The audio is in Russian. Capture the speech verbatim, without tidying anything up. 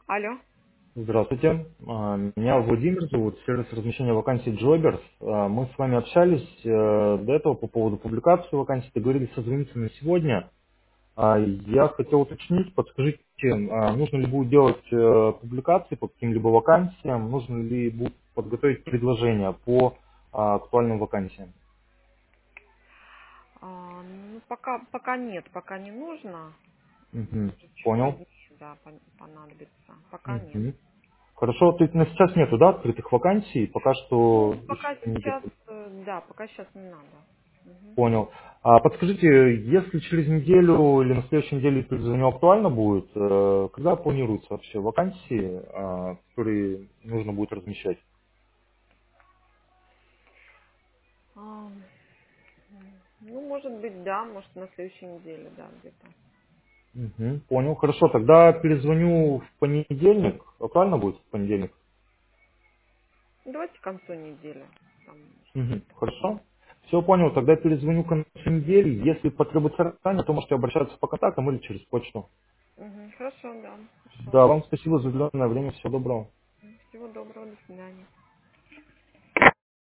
Алло. Здравствуйте. А, Меня Владимир зовут, сервис размещения вакансий Jobbers. А, Мы с вами общались э, до этого по поводу публикации вакансий, договорились созвониться на сегодня. А, Я хотел уточнить, подскажите, а, нужно ли будет делать э, публикации по каким-либо вакансиям, нужно ли будет подготовить предложение по а, актуальным вакансиям? А, ну, пока, пока нет, пока не нужно. Мгм. Может, чуть Понял. позднее, да, пон- понадобится. Пока нет. Мгм. Хорошо, то есть на сейчас нету, да, открытых вакансий, пока что Ну, еще пока не сейчас, готовы. э, да, пока сейчас не надо. Мгм. Понял. А подскажите, если через неделю или на следующей неделе перезвоню, актуально будет, э, когда планируются вообще вакансии, а, которые нужно будет размещать? А, м, ну, может быть, да, может, на следующей неделе, да, где-то. Мгм, понял. Хорошо, тогда перезвоню в понедельник. Актуально будет в понедельник? Ну, давайте к концу недели. Там, может, Мгм, где-то. хорошо. Все понял, тогда перезвоню к концу недели. Если потребуется ранее, то можете обращаться по контактам или через почту. Мгм. Хорошо, да, хорошо. Да, вам спасибо за уделенное время. Всего доброго. Всего доброго, до свидания.